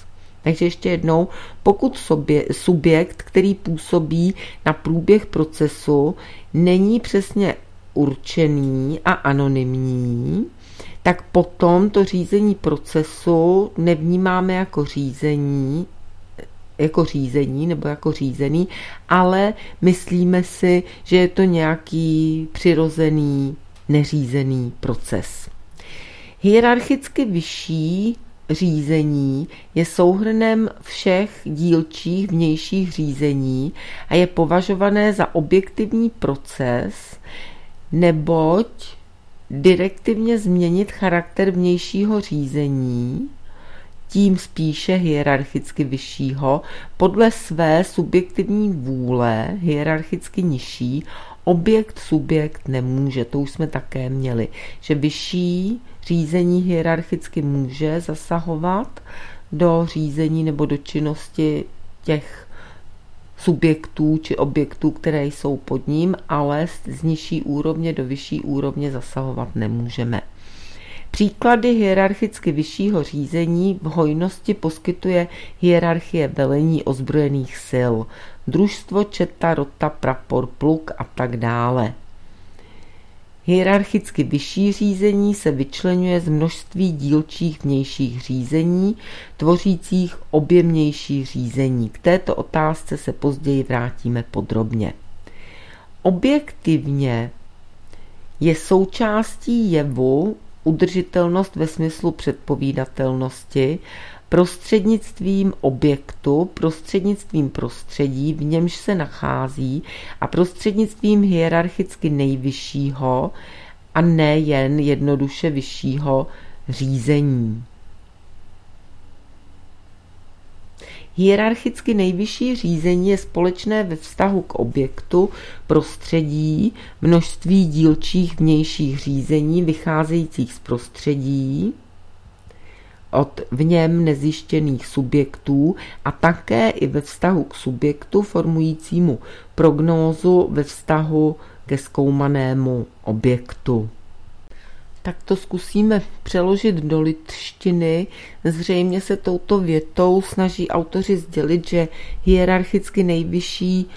Takže ještě jednou, pokud subjekt, který působí na průběh procesu, není přesně určený a anonymní, tak potom to řízení procesu nevnímáme jako řízení nebo jako řízený, ale myslíme si, že je to nějaký přirozený, neřízený proces. Hierarchicky vyšší řízení je souhrnem všech dílčích vnějších řízení a je považované za objektivní proces, neboť direktivně změnit charakter vnějšího řízení, tím spíše hierarchicky vyššího, podle své subjektivní vůle, hierarchicky nižší, subjekt nemůže. To už jsme také měli, že vyšší řízení hierarchicky může zasahovat do řízení nebo do činnosti těch subjektů či objektů, které jsou pod ním, ale z nižší úrovně do vyšší úrovně zasahovat nemůžeme. Příklady hierarchicky vyššího řízení v hojnosti poskytuje hierarchie velení ozbrojených sil, družstvo, četa, rota, prapor, pluk a tak dále. Hierarchicky vyšší řízení se vyčleňuje z množství dílčích vnějších řízení, tvořících objemnější řízení. K této otázce se později vrátíme podrobně. Objektivně je součástí jevu udržitelnost ve smyslu předpovídatelnosti prostřednictvím objektu, prostřednictvím prostředí, v němž se nachází a prostřednictvím hierarchicky nejvyššího a nejen jednoduše vyššího řízení. Hierarchicky nejvyšší řízení je společné ve vztahu k objektu, prostředí, množství dílčích vnějších řízení vycházejících z prostředí, od v něm nezjištěných subjektů a také i ve vztahu k subjektu formujícímu prognózu ve vztahu ke zkoumanému objektu. Tak to zkusíme přeložit do lidštiny. Zřejmě se touto větou snaží autoři sdělit, že hierarchicky nejvyšší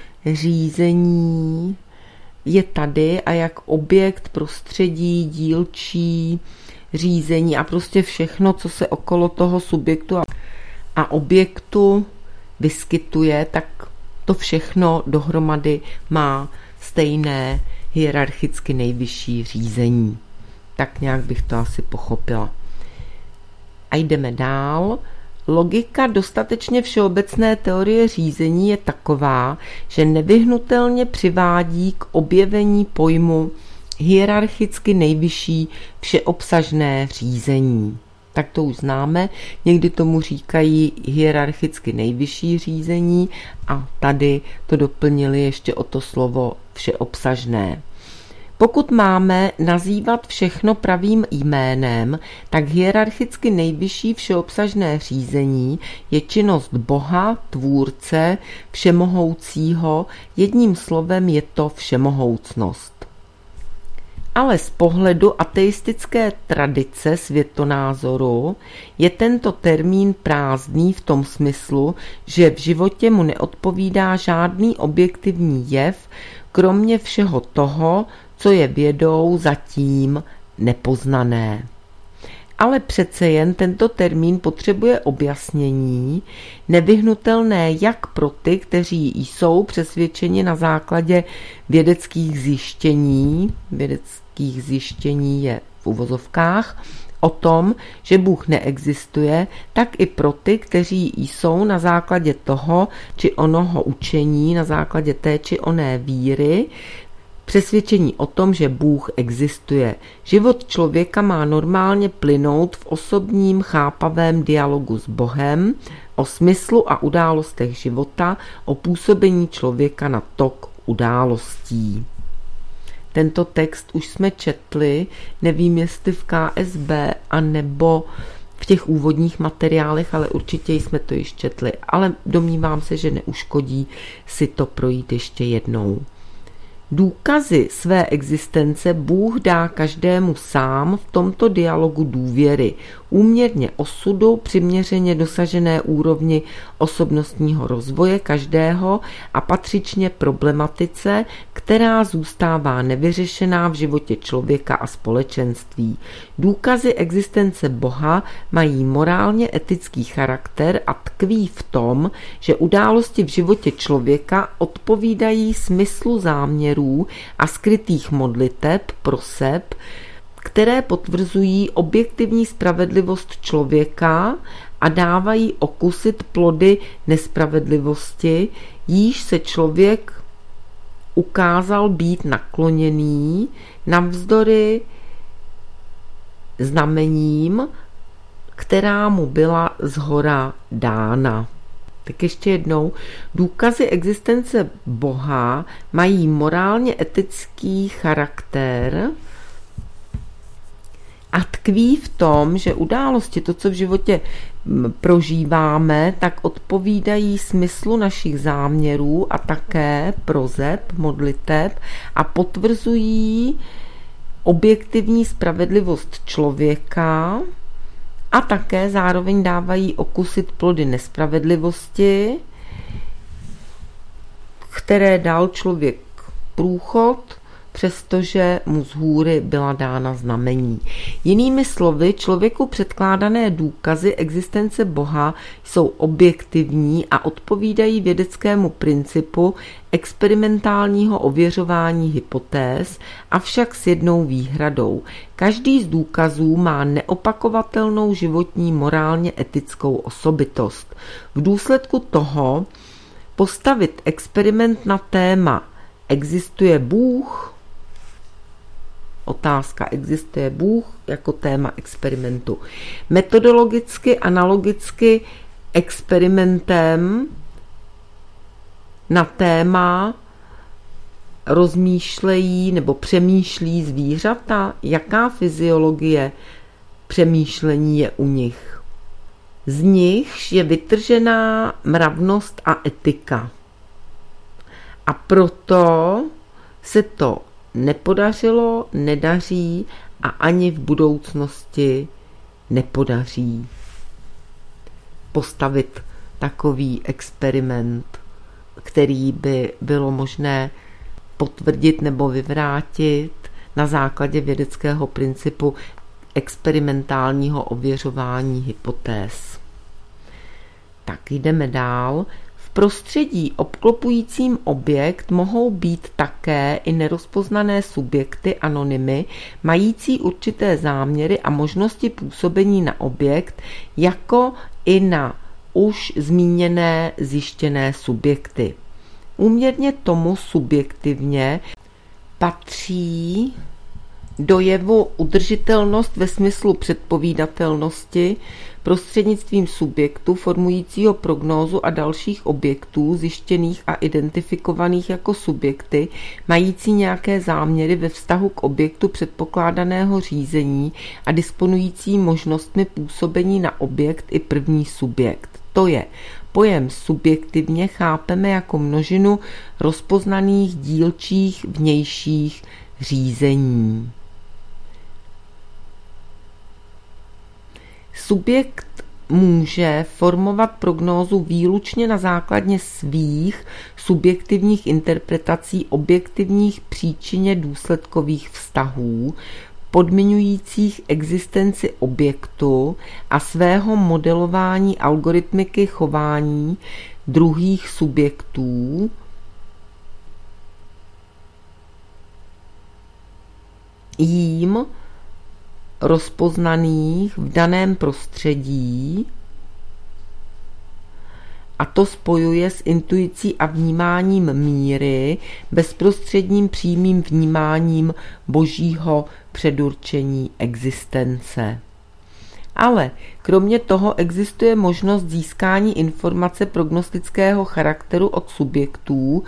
řízení je tady a jak objekt, prostředí, dílčí řízení a prostě všechno, co se okolo toho subjektu a objektu vyskytuje, tak to všechno dohromady má stejné hierarchicky nejvyšší řízení. Tak nějak bych to asi pochopila. A jdeme dál. Logika dostatečně všeobecné teorie řízení je taková, že nevyhnutelně přivádí k objevení pojmu hierarchicky nejvyšší všeobsažné řízení. Tak to už známe, někdy tomu říkají hierarchicky nejvyšší řízení a tady to doplnili ještě o to slovo všeobsažné. Pokud máme nazývat všechno pravým jménem, tak hierarchicky nejvyšší všeobsažné řízení je činnost Boha, tvůrce, všemohoucího, jedním slovem je to všemohoucnost. Ale z pohledu ateistické tradice světonázoru je tento termín prázdný v tom smyslu, že v životě mu neodpovídá žádný objektivní jev, kromě všeho toho, co je vědou zatím nepoznané. Ale přece jen tento termín potřebuje objasnění, nevyhnutelné jak pro ty, kteří jsou přesvědčeni na základě vědeckých zjištění je v uvozovkách, o tom, že Bůh neexistuje, tak i pro ty, kteří jsou na základě toho či onoho učení, na základě té či oné víry, přesvědčení o tom, že Bůh existuje. Život člověka má normálně plynout v osobním chápavém dialogu s Bohem, o smyslu a událostech života, o působení člověka na tok událostí. Tento text už jsme četli, nevím jestli v KSB a nebo v těch úvodních materiálech, ale určitě jsme to již četli, ale domnívám se, že neuškodí si to projít ještě jednou. Důkazy své existence Bůh dá každému sám v tomto dialogu důvěry, úměrně osudu, přiměřeně dosažené úrovni osobnostního rozvoje každého a patřičně problematice, která zůstává nevyřešená v životě člověka a společenství. Důkazy existence Boha mají morálně etický charakter a tkví v tom, že události v životě člověka odpovídají smyslu záměrů a skrytých modliteb, proseb, které potvrzují objektivní spravedlivost člověka a dávají okusit plody nespravedlivosti, jíž se člověk ukázal být nakloněný navzdory znamením, která mu byla zhora dána. Tak ještě jednou, důkazy existence Boha mají morálně etický charakter a tkví v tom, že události, to, co v životě prožíváme, tak odpovídají smyslu našich záměrů a také proseb, modliteb a potvrzují objektivní spravedlivost člověka a také zároveň dávají okusit plody nespravedlivosti, které dal člověk průchod, přestože mu z hůry byla dána znamení. Jinými slovy, člověku předkládané důkazy existence Boha jsou objektivní a odpovídají vědeckému principu experimentálního ověřování hypotéz, avšak s jednou výhradou. Každý z důkazů má neopakovatelnou životní morálně etickou osobitost. V důsledku toho postavit experiment na téma existuje Bůh? Otázka, existuje Bůh jako téma experimentu. Metodologicky, analogicky experimentem na téma rozmýšlejí nebo přemýšlí zvířata, jaká fyziologie přemýšlení je u nich. Z nich je vytržená mravnost a etika. A proto se to nepodařilo, nedaří a ani v budoucnosti nepodaří postavit takový experiment, který by bylo možné potvrdit nebo vyvrátit na základě vědeckého principu experimentálního ověřování hypotéz. Tak jdeme dál. V prostředí obklopujícím objekt mohou být také i nerozpoznané subjekty anonymy, mající určité záměry a možnosti působení na objekt, jako i na už zmíněné zjištěné subjekty. Úměrně tomu subjektivně patří do jevu udržitelnost ve smyslu předpovídatelnosti prostřednictvím subjektu formujícího prognózu a dalších objektů zjištěných a identifikovaných jako subjekty, mající nějaké záměry ve vztahu k objektu předpokládaného řízení a disponující možnostmi působení na objekt i první subjekt. To je, pojem subjektivně chápeme jako množinu rozpoznaných dílčích vnějších řízení. Subjekt může formovat prognózu výlučně na základě svých subjektivních interpretací objektivních příčině důsledkových vztahů, podmiňujících existenci objektu a svého modelování algoritmiky chování druhých subjektů, jím rozpoznaných v daném prostředí, a to spojuje s intuicí a vnímáním míry, bezprostředním přímým vnímáním božího předurčení existence. Ale kromě toho existuje možnost získání informace prognostického charakteru od subjektů,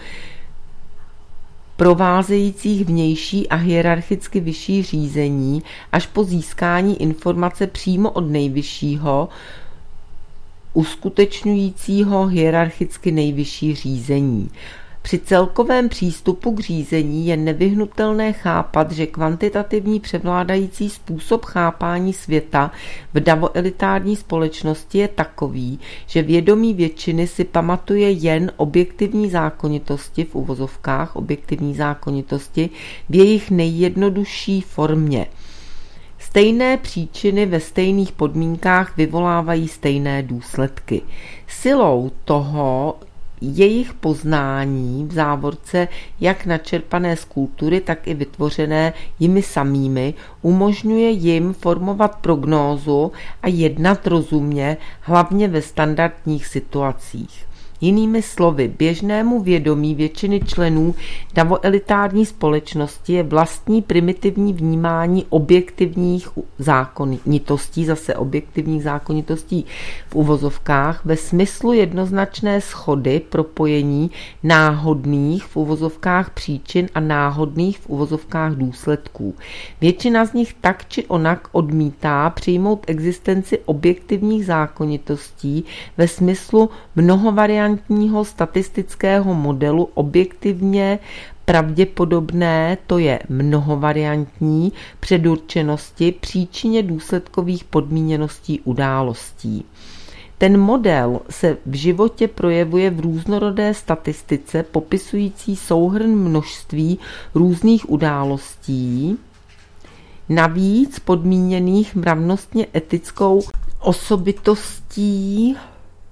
provázejících vnější a hierarchicky vyšší řízení, až po získání informace přímo od nejvyššího, uskutečňujícího hierarchicky nejvyšší řízení. Při celkovém přístupu k řízení je nevyhnutelné chápat, že kvantitativní převládající způsob chápání světa v davoelitární společnosti je takový, že vědomí většiny si pamatuje jen objektivní zákonitosti v uvozovkách, objektivní zákonitosti v jejich nejjednodušší formě. Stejné příčiny ve stejných podmínkách vyvolávají stejné důsledky. Silou toho jejich poznání v závorce jak načerpané z kultury, tak i vytvořené jimi samými umožňuje jim formovat prognózu a jednat rozumně, hlavně ve standardních situacích. Jinými slovy, běžnému vědomí většiny členů davoelitární společnosti je vlastní primitivní vnímání objektivních zákonitostí, zase objektivních zákonitostí v uvozovkách, ve smyslu jednoznačné shody propojení náhodných v uvozovkách příčin a náhodných v uvozovkách důsledků. Většina z nich tak či onak odmítá přijmout existenci objektivních zákonitostí ve smyslu mnohovariantního statistického modelu objektivně pravděpodobné, to je mnohovariantní předurčenosti příčině důsledkových podmíněností událostí. Ten model se v životě projevuje v různorodé statistice popisující souhrn množství různých událostí, navíc podmíněných mravnostně etickou osobitostí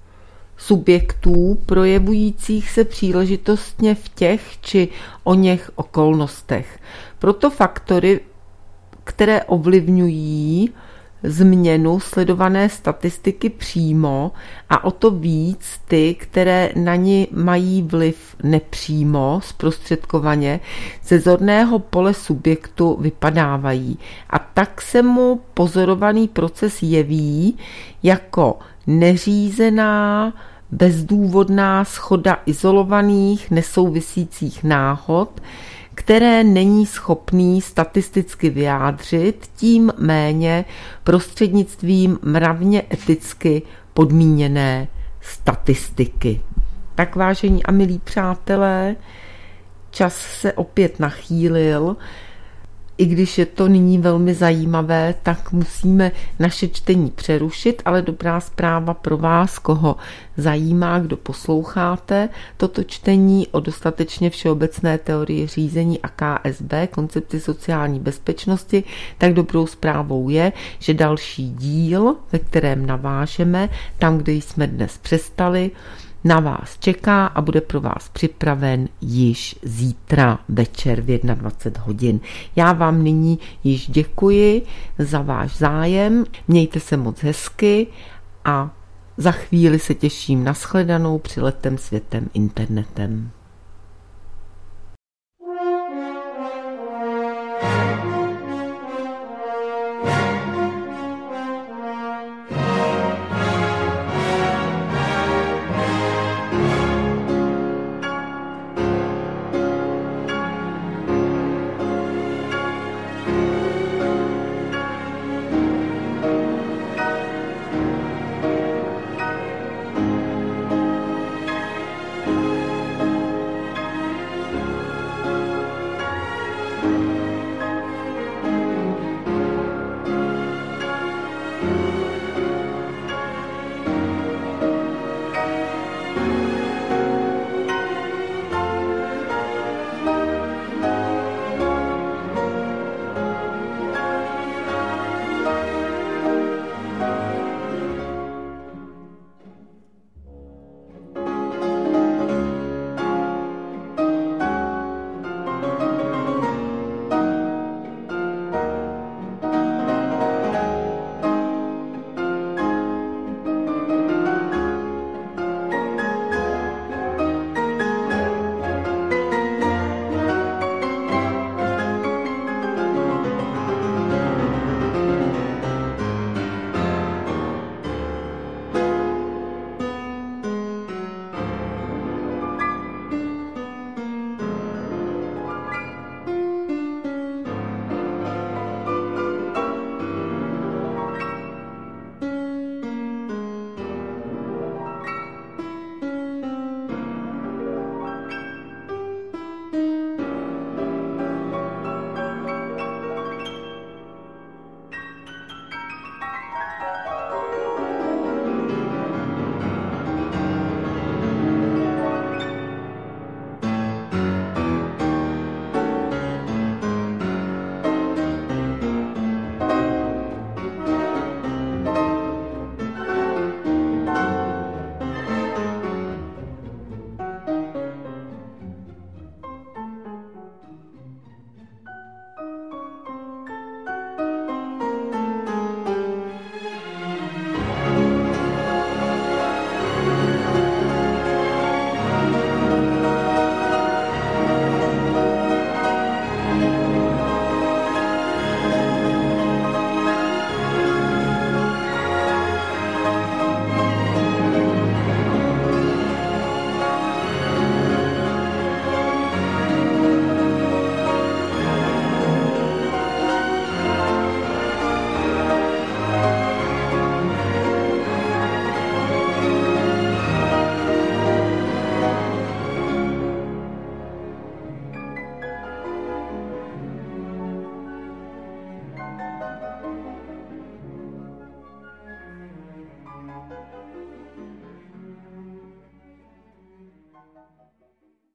subjektů projevujících se příležitostně v těch či oněch okolnostech. Proto faktory, které ovlivňují změnu sledované statistiky přímo a o to víc ty, které na ni mají vliv nepřímo, zprostředkovaně, ze zorného pole subjektu vypadávají. A tak se mu pozorovaný proces jeví jako neřízená, bezdůvodná shoda izolovaných, nesouvisících náhod, které není schopný statisticky vyjádřit, tím méně prostřednictvím mravně eticky podmíněné statistiky. Tak, vážení a milí přátelé, čas se opět nachýlil. I když je to nyní velmi zajímavé, tak musíme naše čtení přerušit, ale dobrá zpráva pro vás, koho zajímá, kdo posloucháte toto čtení o dostatečně všeobecné teorii řízení a KSB, koncepci sociální bezpečnosti, tak dobrou zprávou je, že další díl, ve kterém navážeme tam, kde jsme dnes přestali, na vás čeká a bude pro vás připraven již zítra večer v 21 hodin. Já vám nyní již děkuji za váš zájem, mějte se moc hezky a za chvíli se těším na shledanou při Letem světem internetem.